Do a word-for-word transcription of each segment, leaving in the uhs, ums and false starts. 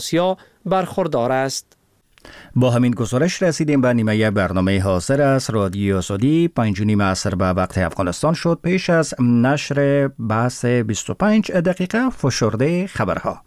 آسیا برخوردار است. با همین گزارش رسیدیم به نیمه برنامه حاضر از رادیو آزادی. پنج و نیم عصر به وقت افغانستان شد. پیش از نشر بحث بیست و پنج دقیقه فشرده خبرها.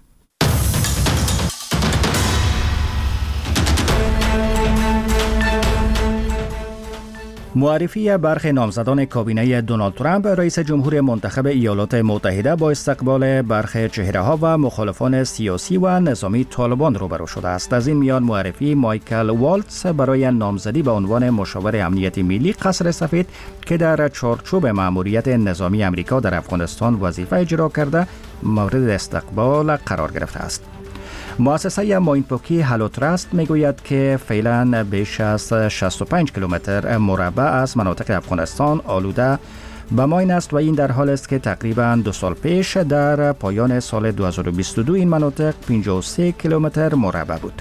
معرفی برخی نامزدان کابینه دونالد ترامپ رئیس جمهور منتخب ایالات متحده با استقبال برخی چهره‌ها و مخالفان سیاسی و نظامی طالبان روبرو شده است. از این میان معرفی مایکل والتز برای نامزدی به عنوان مشاور امنیت ملی قصر سفید که در چارچوب مأموریت نظامی آمریکا در افغانستان وظیفه اجرا کرده مورد استقبال قرار گرفته است. مؤسسه ماینپوکی هلو تراست میگوید که فعلا بیش از شصت و پنج کیلومتر مربع از مناطق افغانستان آلوده به ماین است و این در حال است که تقریبا دو سال پیش در پایان سال دو هزار و بیست و دو این مناطق پنجاه و سه کیلومتر مربع بود.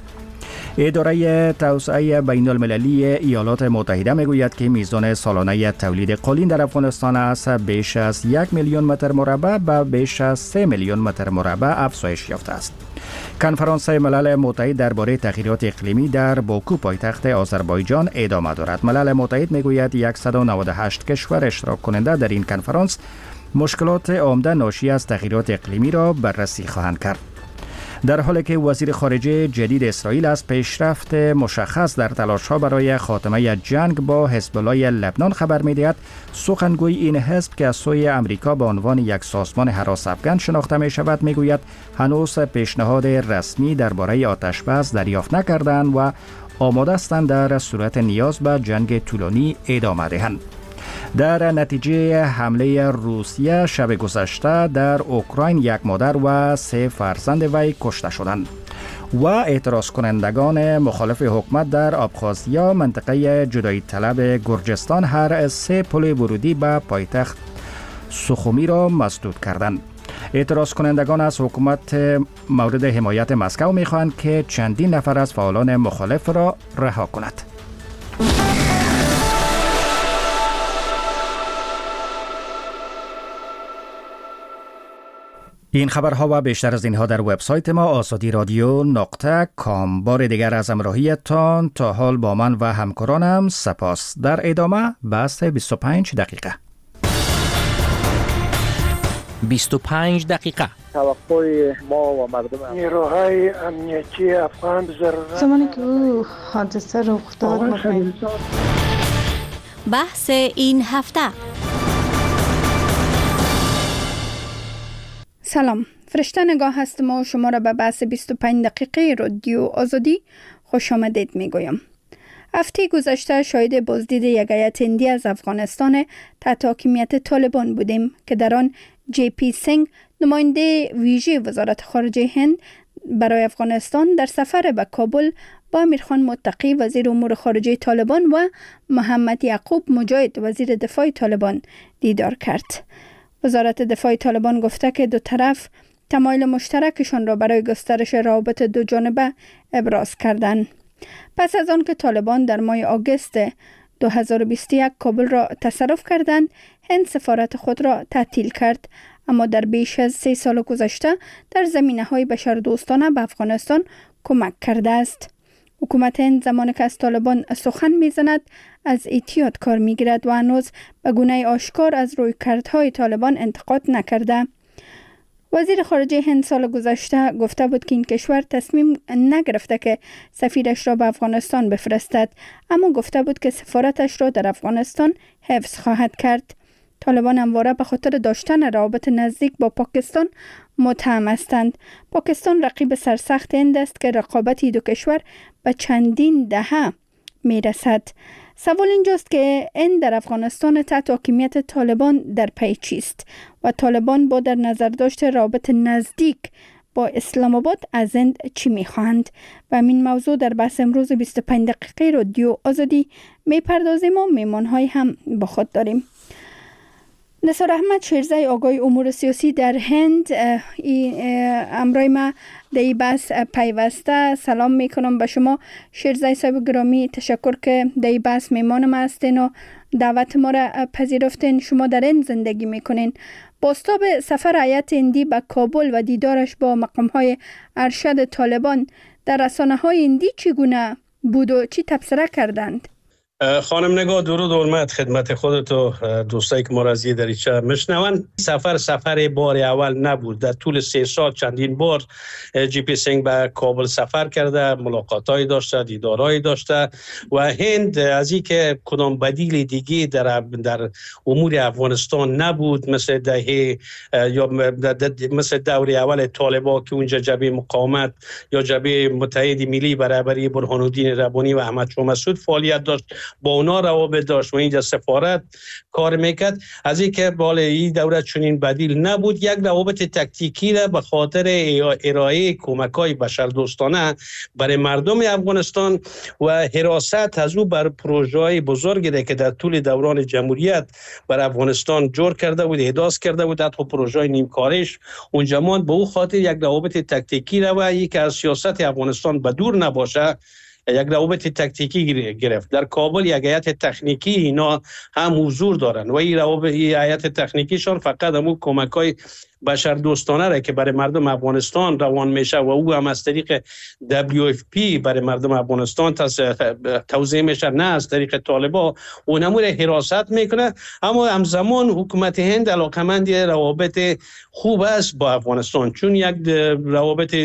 اداره توسعه بین المللی ایالات متحده میگوید که میزان سالانه تولید قالین در افغانستان از بیش از یک میلیون متر مربع به بیش از سه میلیون متر مربع افزایش یافته است. کنفرانس ملل متحد درباره تغییرات اقلیمی در باکو پایتخت آذربایجان ادامه دارد. ملل متحد میگوید صد و نود و هشت کشور اشتراک کننده در این کنفرانس مشکلات عمده ناشی از تغییرات اقلیمی را بررسی خواهند کرد. در حالی که وزیر خارجه جدید اسرائیل از پیشرفت مشخص در تلاش‌ها برای خاتمه جنگ با حزب الله لبنان خبر می‌دهد، سخنگوی این حزب که از سوی آمریکا به عنوان یک سازمان هراس افکن شناخته می‌شود می‌گوید هنوز پیشنهاد رسمی درباره آتش‌بس دریافت نکردند و آماده هستند در صورت نیاز به جنگ طولانی ادامه دهند. در نتیجه حمله روسیه شب گذشته در اوکراین یک مادر و سه فرزند وی کشته شدند و اعتراض کنندگان مخالف حکومت در ابخازیا منطقه جدایی طلب گرجستان هر سه پل ورودی به پایتخت سوخومی را مسدود کردند. اعتراض کنندگان از حکومت مورد حمایت مسکو می‌خواهند که چندین نفر از فعالان مخالف را رها کند. این خبرها و بیشتر از اینها در وبسایت ما آزادی رادیو نقطه کام. بار دیگر از همراهیتان تا حال با من و همکارانم سپاس. در ادامه بحث بیست و پنج دقیقه. بیست و پنج دقیقه. توقع ما و مردم نیروهای امنیتی افغان ضرورت زمانی که او حادثه رخ داد بحث این هفته. سلام، فرشته نگاه هستم و شما را به بحث بیست و پنج دقیقه رادیو آزادی خوش آمدید می گویم. هفته گذشته شاهد بازدید یک هیئت هندی از افغانستان تحت حاکمیت طالبان بودیم که در آن جی پی سینگ نماینده ویژه وزارت خارجه هند برای افغانستان در سفر به کابل با امیرخان متقی وزیر امور خارجه طالبان و محمد یعقوب مجاهد وزیر دفاع طالبان دیدار کرد. وزارت دفاع طالبان گفته که دو طرف تمایل مشترکشان را برای گسترش روابط دو جانبه ابراز کردند. پس از آن که طالبان در ماه آگوست دو هزار و بیست و یک کابل را تصرف کردند، هند سفارت خود را تعطیل کرد، اما در بیش از سه سال گذشته در زمینه‌های بشردوستانه به افغانستان کمک کرده است. حکومت هند زمانی که از طالبان سخن می‌زند از احتیاط کار می‌گیرد و هنوز به گونه آشکار از رویکردهای طالبان انتقاد نکرده. وزیر خارجه هند سال گذشته گفته بود که این کشور تصمیم نگرفته که سفیرش را به افغانستان بفرستد، اما گفته بود که سفارتش را در افغانستان حفظ خواهد کرد. طالبان همواره به خاطر داشتن روابط نزدیک با پاکستان متهم هستند. پاکستان رقیب سرسخت هند است که رقابت دو کشور به چندین دهه می رسد. سوال اینجاست که هند در افغانستان تحت حاکمیت طالبان در پی چیست و طالبان با در نظر داشت روابط نزدیک با اسلام آباد از هند چی می خواهند؟ و این موضوع در بحث امروز بیست و پنج دقیقه رادیو آزادی می پردازیم و میمان های هم با خود داریم. نثار احمد شیرزای آگاه امور سیاسی در هند امرای ما در این بحث پیوسته. سلام میکنم به شما شیرزای صاحب گرامی، تشکر که در این بحث میمانم هستین و دعوت ما را پذیرفتین. شما در این زندگی میکنین. بازتاب سفر هیئت هندی به کابل و دیدارش با مقام‌های ارشد طالبان در رسانه‌های هندی چگونه بود و چی تبصره کردند؟ خانم نگاه، درود و حرمت خدمت خودت و دوستایی که ما را از این دریچه میشنون. سفر سفر بار اول نبود. در طول سه سال چندین بار جی پی سینگ به کابل سفر کرده، ملاقاتایی داشته، دیدارایی داشته و هند از این که کدام بدیل دیگه در در امور افغانستان نبود، مثل دهه یا مثل دور اول طالبان که اونجا جبهه مقاومت یا جبهه متحد ملی برابری برهان الدین ربانی و احمد شاه مسعود فعالیت داشت، با اونا روابط داشت و اینجا سفارت کار میکرد. از این که بالا این دولت چنین بدیل نبود، یک روابط تکتیکی را به خاطر ارائه کمک‌های بشردوستانه برای مردم افغانستان و حراست از او بر پروژه‌های بزرگی را که در طول دوران جمهوریت بر افغانستان جور کرده بود، احداث کرده بود، حتی پروژه‌های نیمکارش اونجا ماند. به او خاطر یک روابط تکتیکی را و یک از سیاست افغانستان به دور نباشه، یک روابط تکتیکی گرفت. در کابل یک هیئت تکنیکی اینا هم حضور دارن و این روابط هیئت تکنیکیشان فقط همون کمک‌های بشر دوستانه را که برای مردم افغانستان روان میشه و او هم از طریق دبلیو اف پی برای مردم افغانستان توزیع میشه، نه از طریق طالبان. اون امور حراست میکنه. اما همزمان حکومت هند علاقمند روابط خوب است با افغانستان، چون یک روابط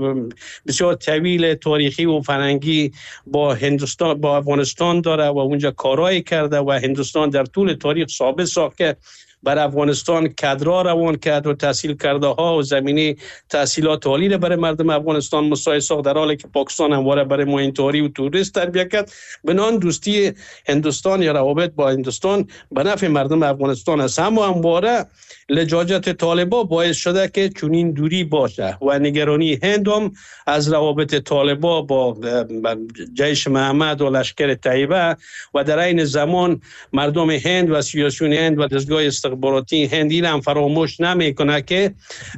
بسیار طویل تاریخی و فرهنگی با هندوستان با افغانستان داره و اونجا کارایی کرده و هندوستان در طول تاریخ ثابت ساخت که بر افغانستان کادرها روان کرد و تحصیل کرده ها و زمینه تحصیلات عالی را برای مردم افغانستان مساعد ساخت، در حالی که پاکستان همواره برای معین‌طوری و توریست تربیت کرد. بنان دوستی هندوستان یا روابط با هندوستان به نفع مردم افغانستان است. اما همواره لجاجت طالبان باعث شده که چنین دوری باشه و نگرانی هند هم از روابط طالبان با جیش محمد و لشکر طیبه و در این زمان مردم هند و سیاسیون هند و دستگاه استخباراتی هند این هم فراموش نمیکنه که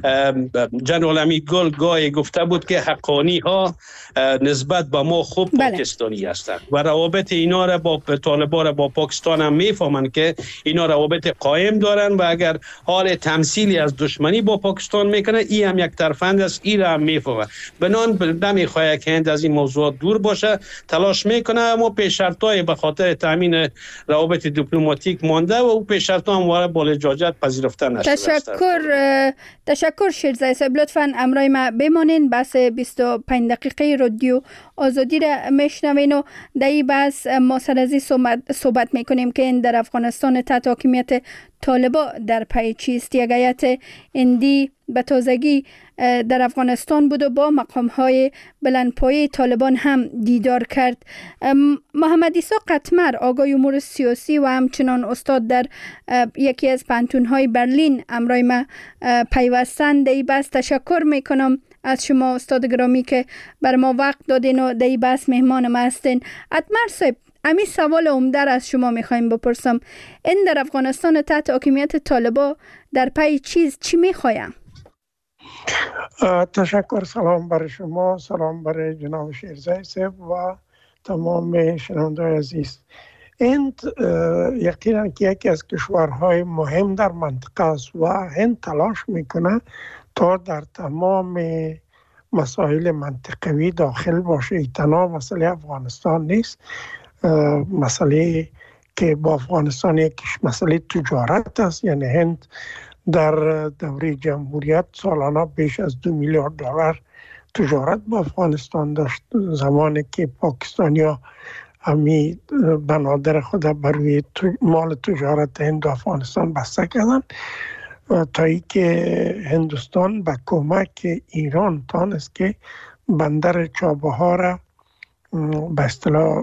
جنرال حمید گل گاهی گفته بود که حقانی ها نسبت به ما خوب بله. پاکستانی هستند و روابط اینا را با طالبان را با پاکستان هم میفهمند که اینا روابط قائم دارن و اگر حال تمثیلی از دشمنی با پاکستان میکنه، این هم یک طرفند است، این را هم میفهمه. بنان نمیخواد که هند از این موضوع دور باشه، تلاش میکنه، اما پیش شرطای به خاطر تامین روابط دیپلماتیک مانده و او پیش شرط هم وارد با لجاجت پذیرفته نشده. تشکر تشکر شیرزای صاحب. لطفاً امرای ما بمانین. بحث بیست و پنج دقیقه رادیو آزادی را میشنوین و در این بحث ما سر از صحبت, صحبت میکنیم که این در افغانستان تحت حاکمیت طالبان در پی چیست. یک هیئت هندی به تازگی در افغانستان بود و با مقام‌های بلندپایه طالبان هم دیدار کرد. محمد عیسی قطمر، آگاه امور سیاسی و همچنان استاد در یکی از پانتون‌های برلین، امرای ما پیوستند. در این بحث تشکر میکنم از شما استاد گرامی که بر ما وقت دادین و در این بحث مهمان ما هستین. قطمر صاحب، امی سوال عمده از شما میخوایم بپرسم. این در افغانستان تحت حاکمیت طالبان در پی چیز چی میخوایم؟ تشکر. سلام برای شما، سلام برای جناب شیرزای صاحب و تمام شنوندگان عزیز. هند یقینا که یکی از کشورهای مهم در منطقه است و هند تلاش میکنه تا در تمام مسائل منطقوی داخل باشه. تنها مسئله افغانستان نیست، مسئله که با افغانستان یک مسئله تجارت است. یعنی هند در دوره جمهوریت سالانه بیش از دو میلیارد دلار تجارت با افغانستان داشت، زمانی که پاکستانیا همی بنادر خود بر روی مال تجارت هند و افغانستان بسته کردن تا ای که هندوستان به کمک ایران تانست که بندر چابهار را به اصطلاح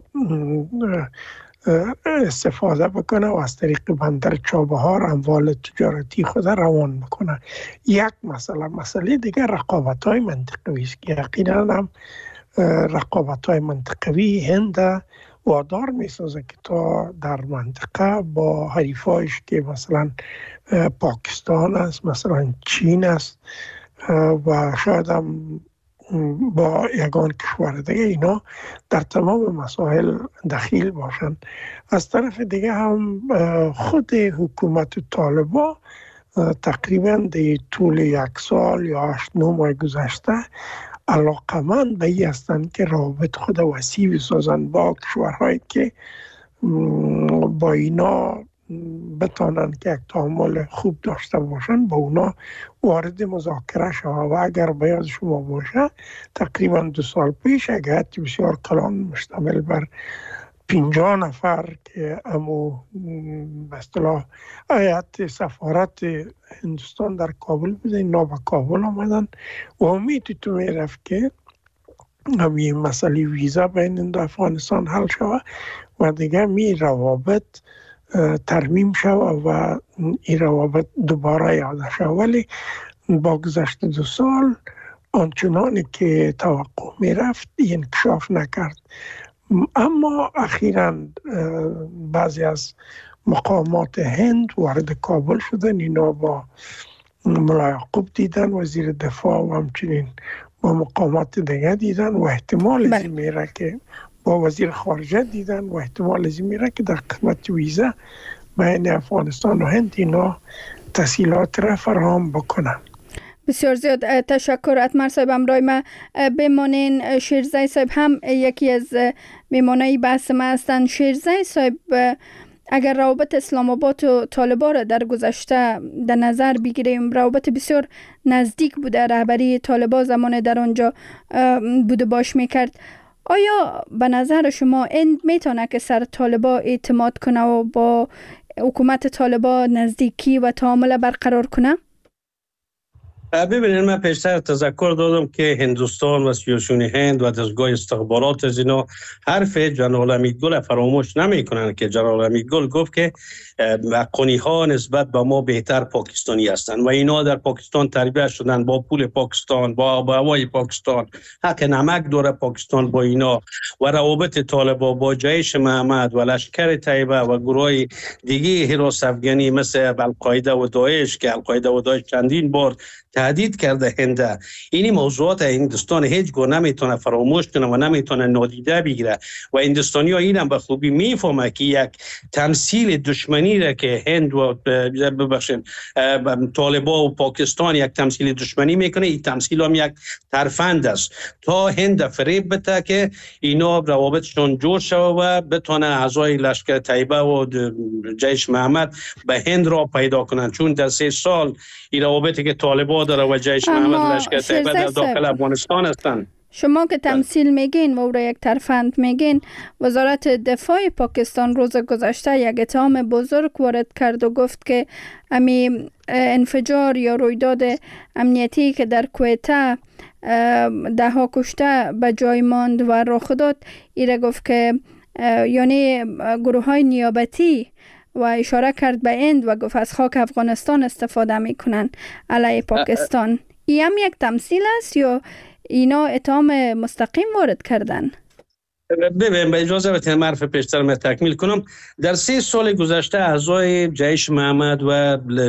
استفاده بکنه و از طریق بندر چابهار اموال تجارتی خود روان بکنه. یک مسئله مسئله دیگر رقابت‌های منطقوی است که یقینا هم رقابت‌های منطقوی هند وادار می‌سازه که تا در منطقه با حریفایش که مثلا پاکستان است، مثلا چین است و شاید هم با یگان کشور دیگه اینا در تمام مسائل دخیل باشند. از طرف دیگه هم خود حکومت طالبان تقریبا در طول یک سال یا هشت نه ماه گذشته علاقمند به این هستند که روابط خود وسیع بسازند با کشورهایی که با اینا بتانن که یک تعامل خوب داشته باشن، با اونا وارد مذاکره شود. و اگر به یاد شما باشه تقریبا دو سال پیش یک هیئت بسیار کلان مشتمل بر پنجاه نفر که امو به اصطلاح هیئت سفارت هندوستان در کابل بوده، اینا به کابل آمدن و امید تو میرفت که همین مسئله ویزا بین هند و افغانستان حل شود و دیگه می روابط ترمیم شود و این روابط دوباره یاده شود. ولی با گذشت دو سال آنچنانی که توقع می رفت انکشاف نکرد. اما اخیراً بعضی از مقامات هند وارد کابل شدن، اینا با ملا یعقوب دیدن، وزیر دفاع، و همچنین با مقامات دیگه دیدن و احتمال از این میره که با وزیر خارجه دیدن و احتمال از این میره که در قسمت ویزا بین افغانستان و هند اینا تسهیلات را فراهم بکنن. بسیار زیاد تشکر. اتمر صاحب همراه ما بمانین. شیرزای صاحب هم یکی از میمانای بحث ما هستند. شیرزای صاحب، اگر روابط اسلام آباد و طالبان را در گذشته در نظر بگیریم، روابط بسیار نزدیک بوده، رهبری طالبان زمان در آنجا بوده باش میکرد. آیا به نظر شما این میتونه که سر طالبان اعتماد کنه و با حکومت طالبان نزدیکی و تعامل برقرار کنه؟ ببینید، من پیشتر تذکر دادم که هندوستان و سیاسیون هند و دستگاه استخبارات از اینا حرف جنرال امیدگل فراموش نمی کنند که جنرال امیدگل گفت که قنی ها نسبت به ما بهتر پاکستانی هستند و اینا در پاکستان تربیت شدن، با پول پاکستان، با آب و هوای پاکستان، حق نمک داره پاکستان با اینا. و روابط طالبان با جیش محمد و لشکر طیبه و گروه دیگه حراس افغانی مثل القاعده و داعش که القاعده و داعش چندین بار تهدید کرده هنده، اینی موضوعات هندوستان هیچ گونه نمیتونه فراموش کنه و نمیتونه نادیده بگیره. و هندوستانی ها اینم به خوبی میفهمه که یک تمثیل دشمنی را که هند و ببخشید طالبان و پاکستان یک تمثیل دشمنی میکنه، این تمثیل هم یک ترفند است تا هند فریب بده که اینا روابطشون جور شده و بتونه اعضای لشکر طیبه و جیش محمد به هند را پیدا کنن. چون در سه سال این روابطی که طالبان داره و جیش محمد لشکر طیبه در داخل افغانستان هستند. شما که تمثیل میگین و او را یک ترفند میگین، وزارت دفاع پاکستان روز گذشته یک اتهام بزرگ وارد کرد و گفت که امی انفجار یا رویداد امنیتی که در کویته ده ها کشته به جای ماند و رخ داد، ایره گفت که یعنی گروه های نیابتی و اشاره کرد به هند و گفت از خاک افغانستان استفاده میکنن علیه پاکستان. این هم یک تمثیل است یا اینا اتهام مستقیم وارد کردن؟ ببین، به اجازه بدید معرف پیشتر من تکمیل کنم. در سه سال گذشته اعضای جیش محمد و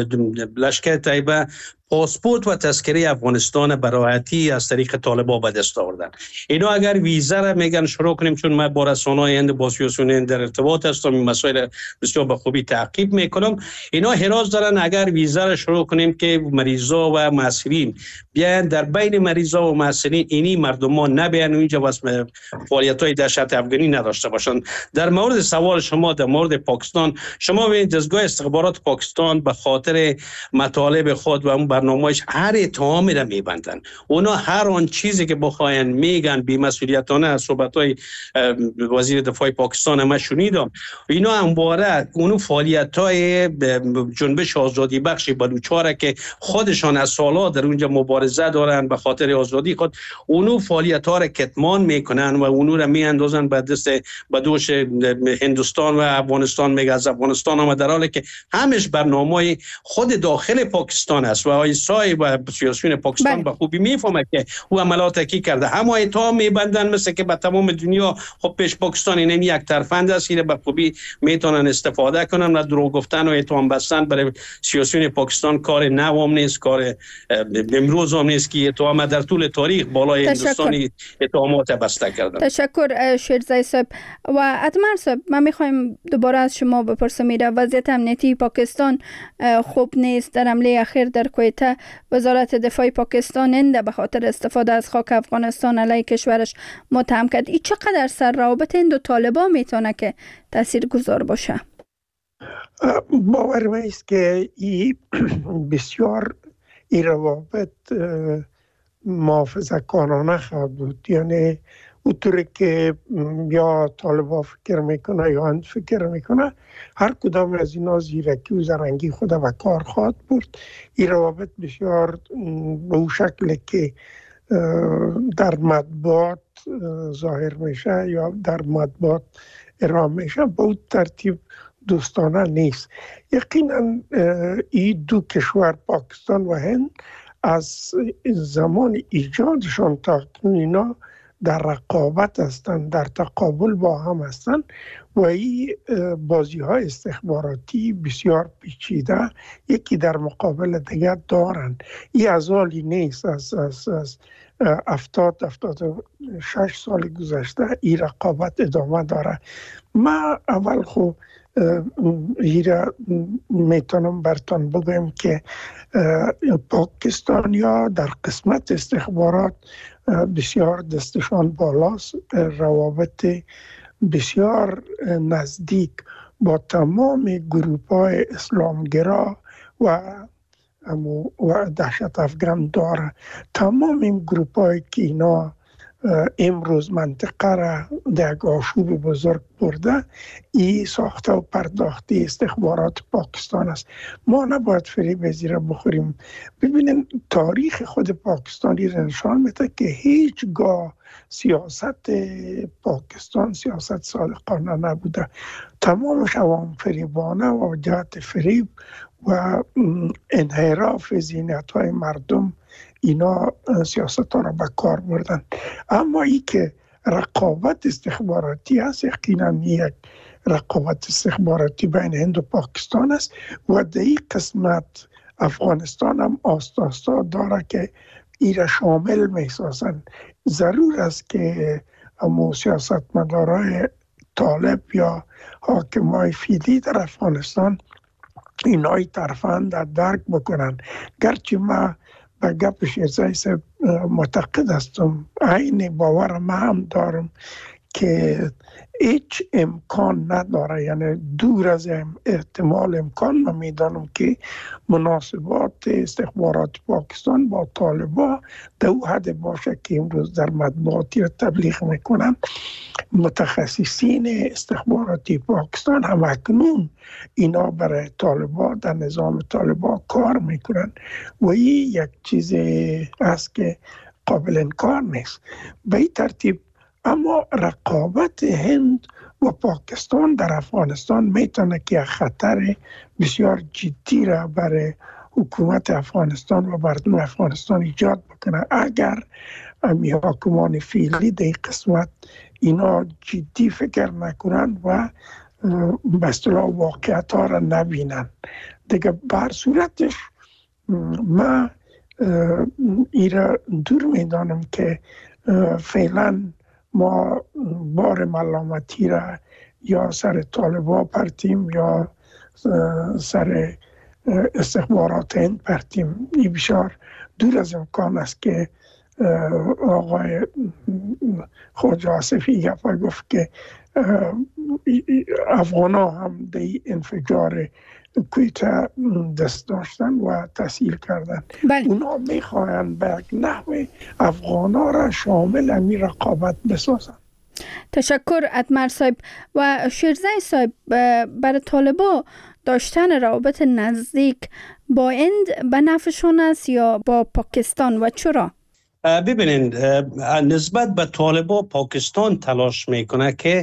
لشکر طیبه پاسپورت و تذکره افغانستان براحتی از طریق طالبان به دست آوردن. اینا اگر ویزا را میگن شروع کنیم، چون من با رسانه‌های هند با سیاسیون هند در ارتباط هستم، این مسائل بسیار به خوبی تعقیب میکنم، اینا حراس دارن اگر ویزا را شروع کنیم که مریضا و معسرین بیان در بین مریضا و معسرین اینی مردمان نبیان اینجا واسه فعالیت‌های دهشت افغانی نداشته باشند. در مورد سوال شما در مورد پاکستان، شما ببینید دستگاه استخبارات پاکستان به خاطر مطالب خود و اون برنامه‌اش هر اتهامی را میبندن. اونا هر آن چیزی که بخواین میگن بی‌مسئولیتانه. از صحبت‌های وزیر دفاع پاکستان ما شنیدم، اینا همواره اون فعالیت‌های جنبش آزادی بخش بلوچاره که خودشان از سال‌ها در اونجا مبارزه دارن به خاطر آزادی خود، اونو فعالیت‌ها را کتمان میکنن و اونو را میاندازن به دست به دوش هندوستان و افغانستان. میگه از افغانستان هم، در حالی که همش برنامه‌های خود داخل پاکستان است و آیسای و سیاسیون پاکستان به خوبی میفهمه که او عملات کی کرده. همه اتهام میبندن مثل که به تمام دنیا خب پیش پاکستان این یک طرفند است که به خوبی میتونن استفاده کنن و دروغ گفتن و اتهام بستن برای سیاسیون پاکستان کار نوام نیست، کار امروز هم نیست که اتهام در طول تاریخ بالای هندوستانی اتهامات بسته کردن. تشکر شیرزای صاحب. و ادمر صاحب، من میخوایم دوباره از شما بپرسم، میره وضعیت امنیتی پاکستان خوب نیست. در حمله اخیر در کویته وزارت دفاع پاکستان انده به خاطر استفاده از خاک افغانستان علیه کشورش متهم کرد. این چقدر سر روابط این دو طالبان میتونه که تاثیرگذار باشه؟ باور من است که این بسیار این روابط محافظه کارانه خواهد بود. یعنی اونطوری که یا طالبان فکر میکنه یا هند فکر میکنه، هر کدام از اینا زیرکی و زرنگی خود و کار خواهد برد. این روابط بسیار به اون شکل که در مطبوعات ظاهر میشه یا در مطبوعات ارائه میشه به اون ترتیب دوستانه نیست. یقینا این دو کشور پاکستان و هند از زمان ایجادشان تا اینا در رقابت هستند، در تقابل با هم هستند و این بازی های استخباراتی بسیار پیچیده یکی در مقابل دیگر دارند. این از حالی نیست. از از از افتاد افتاد و شش سال گذشته این رقابت ادامه داره. ما اول خو ایره میتونم برتان بگم که پاکستانیا در قسمت استخبارات بسیار دستشان بالاست. روابط بسیار نزدیک با تمام گروپ های اسلامگرا و و دهشت افغان داره. تمام این گروپ هایی که اینا امروز منطقه را در آشوب بزرگ برده، این ساخته و پرداخته استخبارات پاکستان است. ما نباید فریب زیر بخوریم. ببینید تاریخ خود پاکستانی را نشان میده که هیچگاه سیاست پاکستان سیاست صادقانه نبوده. تمامش عوام فریبانه و جهت فریب و انحراف ذهنیت های مردم اینا سیاست ها را به کار بردن. اما ای که رقابت استخباراتی است، یقینا یک رقابت استخباراتی بین هند و پاکستان است و در این قسمت افغانستان هم آستا آستا داره که ای را شامل می سازن. ضرور است که امو سیاستمدارای طالب یا حاکمای فعلی در افغانستان اینای طرفان در درک بکنن. گرچه ما به گپ شیرزای صاحب معتقد هستم، عین باور ما هم دارم که هیچ امکان نداره، یعنی دور از احتمال امکان من میدانم که مناسبات استخبارات پاکستان با طالبان در او حد باشه که امروز در مطبوعاتی را تبلیغ میکنن. متخصصین استخباراتی پاکستان هم اکنون اینا برای طالبان در نظام طالبان کار میکنن و این یک چیز است که قابل انکار نیست. به این ترتیب اما رقابت هند و پاکستان در افغانستان میتونه که خطر بسیار جدی را برای حکومت افغانستان و مردم افغانستان ایجاد بکنه اگر امی حاکمان فعلی در قسمت اینا جدی فکر نکنند و به اصطلاح واقعیت ها را نبینن. دیگه بر صورتش من ایره دور میدانم که فعلا ما بار ملامتی را یا سر طالبان پرتیم یا سر استخبارات هند پرتیم. این بسیار دور از امکان است که آقای خواجه آصفی گفت گفت که افغان ها هم در انفجار کویته دست داشتن و تسهیل کردن. بله. اونا میخواهند به یک نحو افغان ها را شامل امی رقابت بسازن. تشکر ادمر صاحب. و شیرزای صاحب، برای طالبا داشتن روابط نزدیک با هند به نفعشون است یا با پاکستان و چرا؟ ببینید، نسبت به طالبان پاکستان تلاش میکنه که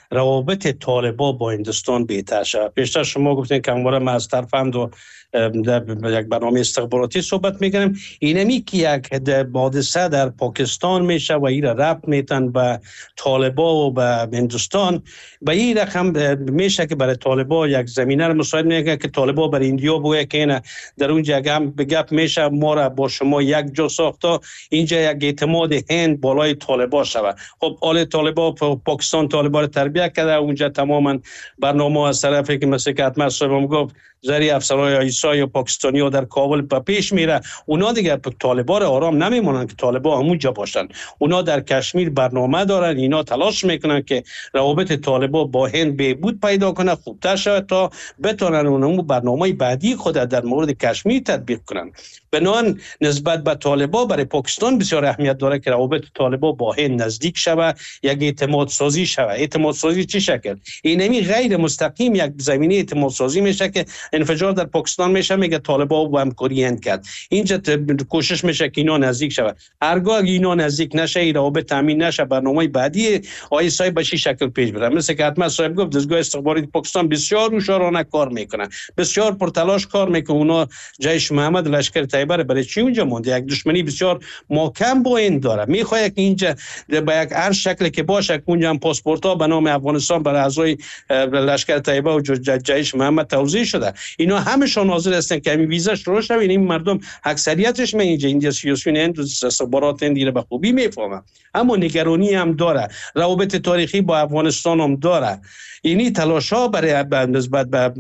روابط طالبان با هندوستان بهتر شود. پیشتر شما گفتین که همواره ما از طرف هم دو در یک برنامه استخباراتی صحبت میکنیم، اینمی که یک حادثه در پاکستان میشه و این ربط میتن به طالبان و به هندوستان، به این رقم میشه که برای طالبان یک زمینه رو مساعد میکنه که طالبان برای اندیا بگه که اینه در اونجا هم به گپ میشه ما را با شما یک جا ساخته، اینجا یک اعتماد هند بالای طالبان شود. خب آل طالبان پاکستان طالبان رو تربیت کرده، اونجا تماما برنامه از طرفی که مثل که حتما صاحبم گفت زری افسرهای آیسای پاکستانی ها در کابل به پیش میره. اونا دیگه طالبان آرام نمیمونن که طالبان همونجا باشن. اونا در کشمیر برنامه دارن، اینا تلاش میکنن که روابط طالبان با هند بهبود پیدا کنه، خوبتر شود تا بتونن اون برنامه بعدی خود در مورد کشمیر تطبیق کنن. بنابراین نسبت به طالبان برای پاکستان بسیار اهمیت داره که روابط طالبان با هند نزدیک شود، یک اعتماد سازی شود. اعتماد سازی چه شکل؟ اینمی غیر مستقیم یک زمینه اعتماد سازی میشه که انفجار در پاکستان میشه، میگه طالبان با همکاری هند کرد. اینجا کوشش میشه که اینا نزدیک شود. هرگاه اینا نزدیک نشه، این روابط تامین نشه، برنامه بعدی آیسای به چه شکل پیش بره. مثل که حتما صاحب گفت دستگاه استخباراتی پاکستان بسیار هوشیارانه کار میکنه، بسیار پرتلاش کار میکنه. اونا جیش محمد لشکر طیبه برای چی اونجا مونده؟ یک دشمنی بسیار محکم با این داره. میخواد که اینجا به یک هر شکل که باشه اونجا هم پاسپورت ها به نام افغانستان برای اعضای لشکر طیبه و جیش محمد توزیع شده. اینا همشون حاضر هستن که همین ویزا شروع شه. این مردم اکثریتش من اینجا اینجا سیاسیون هند و استخبارات هند رو به خوبی میفهمن، اما نگرانی هم داره، روابط تاریخی با افغانستان هم داره. اینی تلاش ها برای نسبت به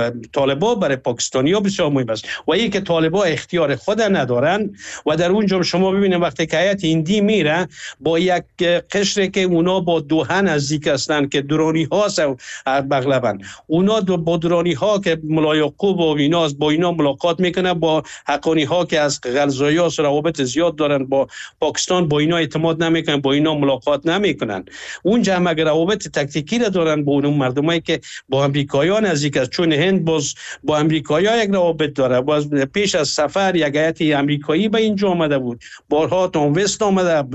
طالبان برای پاکستانیا بسیار مهم است و این که طالبان اختیار خود ندارن و در اونجا شما ببینید وقتی که هیئت هندی میره با یک قشری که اونا با دوحه نزدیک هستن که درانی ها بغلبن، اونا دو با درانی ها که ملا یعقوب و اینا با اینا ملاقات میکنه، با حقانی ها که از غلزایی ها روابط زیاد دارن با پاکستان با اینا اعتماد نمیکنن، با اینا ملاقات نمیکنن. اونجا هم اگر روابط تکتیکی را دارن با اون مردمایی که با امریکایی‌ها نزدیک است، چون هند باز با امریکایی‌ها یک روابط داره. باز پیش از سفر یک هیئت امریکایی به اینجا آمده بود، بارها تام وست آمده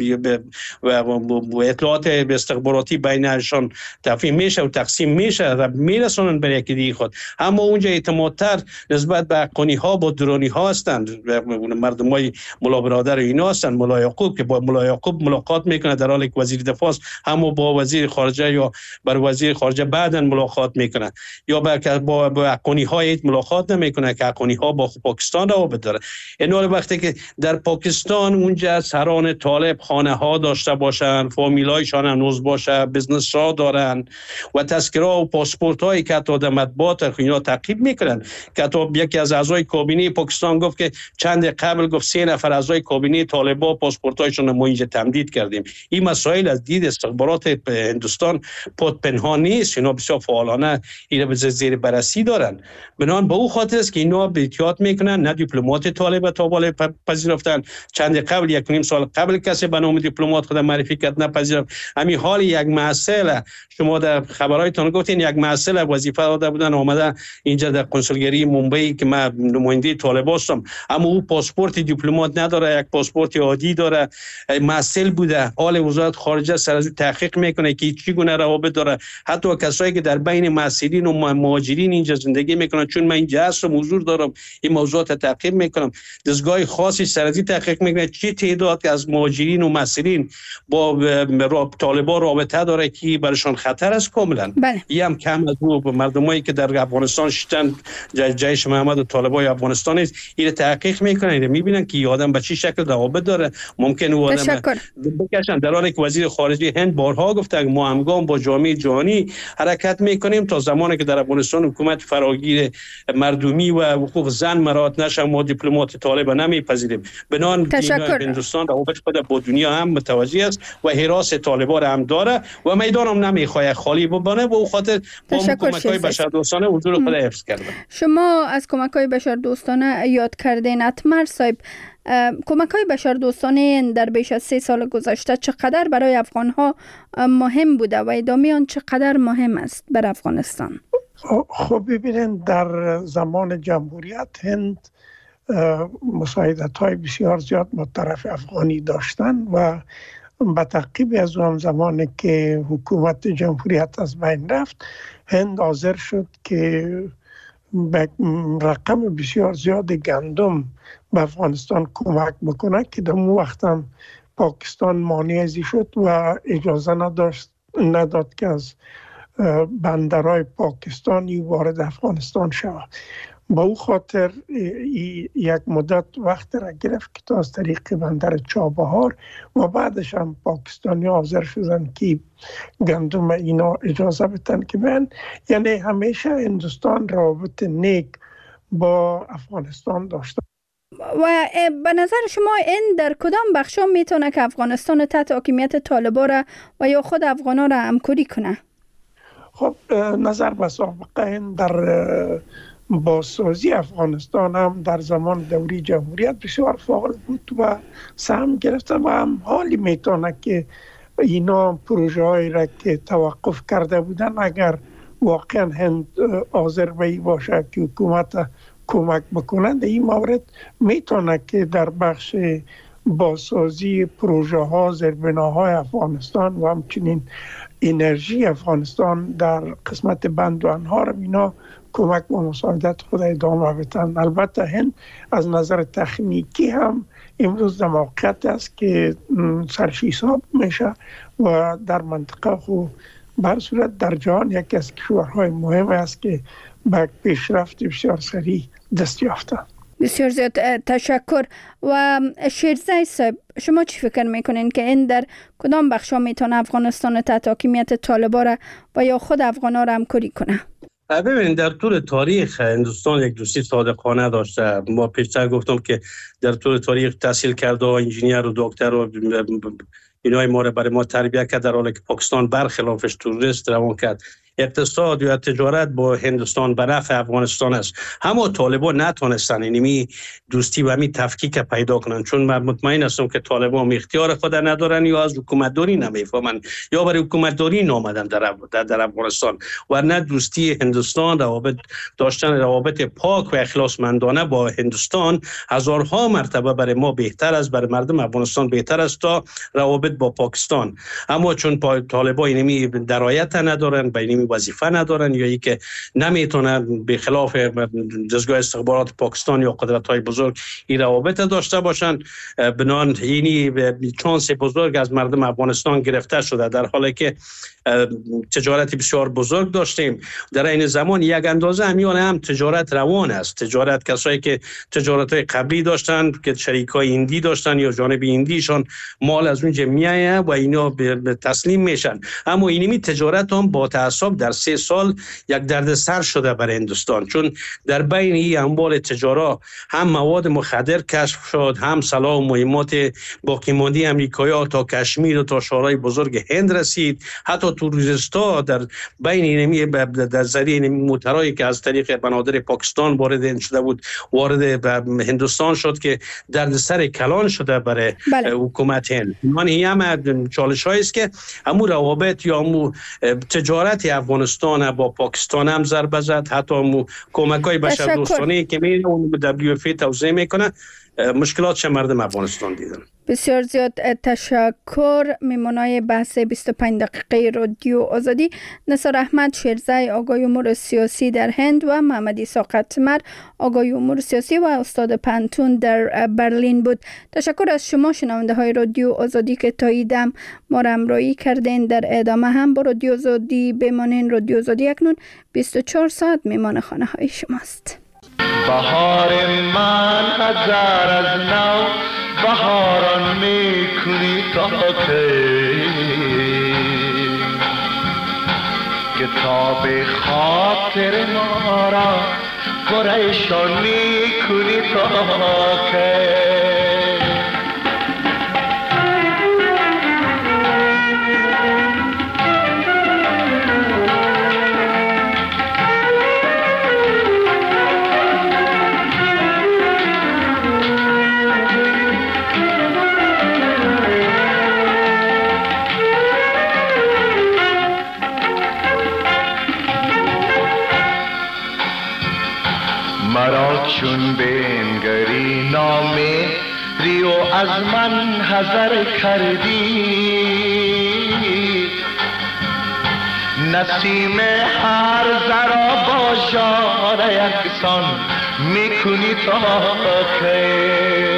و اطلاعات استخباراتی بینشان تفهیم میشه و تقسیم میشه و میرسونن برای یکی دیگه خود. اما اونجا اعتمادتر نسبت به حقانی ها با درانی ها هستند. مردمای ملا برادر اینا هستند، ملا یعقوب که با ملا یعقوب ملاقات میکنه در حالی که وزیر دفاع، همو با وزیر خارجه یا بر وزیر خارجه بعدن ملاقات میکنه، یا با با حقانی های ملاقات نمیکنه که حقانی ها با پاکستان روابط داره. این وقتی که در پاکستان اونجا سران طالب خانه ها داشته باشن، فامیلایشان هنوز باشه، بزنس ها دارن و تذکره و پاسپورت هایی که تا در مطبوعات اینا تعقیب میکنن. که تا یکی از اعضای کابینه پاکستان گفت که چند قبل گفت سه نفر اعضای کابینه طالبان پاسپورت هایشون ما اینجا تمدید کردیم. این مسائل از دید استخبارات هندوستان پد پنهان نیست، اینا بسیار فعالانه اینا به زیر بررسی دارن. بنان به او خاطر است که اینا به احتیاط میکنن. نه دیپلمات طالب تا بالا پذیرفتن، چند قبل یک نیم سال قبل کسی به نام دیپلمات خود معرفی کرد نپذیرفت. همین حال یک مسئله شما در خبرایتون گفتین یک مسئله وظیفه داده بودن آمده اینجا در کنسولگری ممبئی که من نماینده طالب هستم، اما او پاسپورت دیپلمات نداره، یک پاسپورت عادی داره. مسئله بوده، حال وزارت خارجه سر از تحقیق میکنه که چی گونه روابط داره. حتی کسایی که در بین مسئولین و مهاجرین اینجا زندگی میکنن، چون من اینجا هستم حضور دارم این موضوعات تحقیق میکنم، دستگاه خاصی سر از تحقیق میکنه چی تعداد از مهاجرین و مسئولین با طالبان رابطه داره که برشان خطر است کاملا. بله. این هم کم از او مردمایی که در افغانستان شدن جیش محمد و طالبان افغانستان است این تحقیق میکنن، این میبینن که آدم به چه شکل روابط داره. ممکن او آدم بکشن. در حالی که وزیر خارجه هند بارها گفته ما همگام با جامعه جهانی حرکت میکنیم تا زمانی که در افغانستان حکومت فراگیر مردمی و حقوق زن مراعات نشه ما دیپلمات طالب نمیپذیریم. بنان هندوستان روابط خود با دنیا هم متوجه است و حراس طالبان هم داره و میدان هم نمیخواد خالی بمانه و او خاطر با کمک‌های بشردوستانه حضور خود حفظ کرده. شما از کمک‌های بشردوستانه یاد کردین. اتمر صاحب، کمک‌های بشردوستانه در بیش از سه سال گذشته چقدر برای افغان‌ها مهم بوده و ادامه آن چقدر مهم است بر افغانستان؟ خب ببینید در زمان جمهوریت هند مساعدت‌های بسیار زیاد با طرف افغانی داشتن و به تعقیب از اون زمانی که حکومت جمهوریت از بین رفت، هند حاضر شد که به رقم بسیار زیاد گندم به افغانستان کمک بکنه که در اون وقت هم پاکستان مانع ازی شد و اجازه نداشت نداد که از بندرهای پاکستانی وارد افغانستان شود. با او خاطر یک مدت وقت را گرفت که تا از طریق بندر چابهار و بعدش هم پاکستانی حاضر شدن که گندم اینا اجازه بدن که بین. یعنی همیشه هندوستان روابط نیک با افغانستان داشته. و به نظر شما این در کدام بخشا میتونه که افغانستان تحت حاکمیت طالبان را و یا خود افغانا را همکاری کنه؟ خب نظر به سابقه این در بازسازی افغانستان هم در زمان دوری جمهوریت بسیار فعال بود و سهم گرفته و هم حالی میتونه که اینا پروژه هایی را که توقف کرده بودن اگر واقعا هند حاضر به باشه که حکومت کمک بکنند، این مورد میتونه که در بخش بازسازی پروژه ها زیربناهای افغانستان و همچنین انرژی افغانستان در قسمت بند و انهار اینا کمک و مساعدت خود ادامه بدن. البته هند از نظر تکنیکی هم امروز در موقعیت است که سرشیساب میشه و در منطقه خود بر صورت در جهان یکی از کشورهای مهم است که به پیشرفت بسیار سریع دست یافته. بسیار زیاد تشکر. و شیرزای صاحب، شما چی فکر میکنین که این در کدام بخشا میتونه افغانستان تحت حاکمیت طالبان را و یا خود افغانا را همکاری کنه؟ ببینید در طول تاریخ هندوستان یک دوستی صادقانه داشته. ما پیشتر گفتم که در طول تاریخ تحصیل کرده و انجینیر و دکتر و اینای ما را برای ما تربیت کرد، در حالی که پاکستان برخلافش توریست روان کرد. اقتصاد یا تجارت با هندوستان به نفع افغانستان است. همه طالبان نتونستن اینمی دوستی و همین تفکیک پیدا کنن، چون من مطمئن هستم که طالبان اختیار خود ندارن یا از حکومتداری نمیفهمن یا برای حکومتداری نامدن در, در, در افغانستان. و نه دوستی هندوستان، روابط داشتن روابط پاک و اخلاصمندانه با هندوستان هزارها مرتبه برای ما بهتر است، برای مردم افغانستان بهتر است تا روابط با پاکستان. اما چون طالبان اینمی درایت ندارن، به وظیفه ندارن یا ای که نمیتونن به خلاف دستگاه استخبارات پاکستان یا قدرت‌های بزرگ این روابط داشته باشن، بنان اینی چانس بزرگ از مردم افغانستان گرفته شده، در حالی که تجارت بسیار بزرگ داشتیم. در این زمان یک اندازه همیان هم تجارت روان است. تجارت کسایی که تجارت‌های قبلی داشتن که شریکای هندی داشتن یا جانب هندیشان مال از اونجا میایه و اینا به تسلیم میشن. اما اینمی تجارت هم با تعصب در سه سال یک دردسر شده برای هندوستان، چون در بین این اموال تجارت هم مواد مخدر کشف شد، هم سلاح و مهمات باقی مانده امریکایی‌ها تا کشمیر و تا شهرهای بزرگ هند رسید. حتی توریستا در بین اینمی در ذریعه موترایی که از طریق بنادر پاکستان وارد شده بود وارد هندوستان شد که دردسر کلان شده برای بله. حکومت هند. من این هم چالش‌هایی است که همون روابط یا همون تجارت افغانستان با پاکستان هم ضربه زد، حتی همون کمک‌های بشردوستانه که میره اون به دبلیو اف توضیح میکنه مشکلات چه مردم افغانستان دیدن. بسیار زیاد تشکر. میمونای بحث بیست و پنج دقیقه رادیو آزادی نثار احمد شیرزای آگاهی امور سیاسی در هند و محمد عیسی قطمر آگاهی امور سیاسی و استاد پنتون در برلین بود. تشکر از شما شنونده های رادیو آزادی که تا ایدم ما را همراهی کردین. در ادامه هم با رادیو آزادی بمانین. رادیو آزادی اکنون بیست و چهار ساعت میمان خانه های شماست. بهار من هزار از نو بهاران میکنی تا کی، کتاب خاطر ما را پریشان میکنی تا کی. مرا چون بنگری نامه ابری و از من حذر کردی، نسیم هر ذره با ژاله یکسان میکنی تا کی؟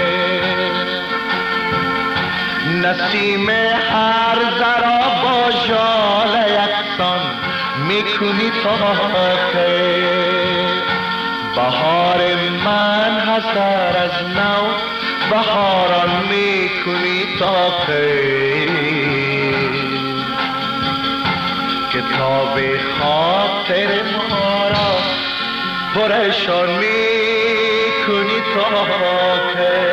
نسیم هر ذره با ژاله یکسان میکنی تا کی؟ بهار من حسر از نو بهاران میکنی تا کی؟ کتاب خاطر ما را پرشان میکنی تا کی؟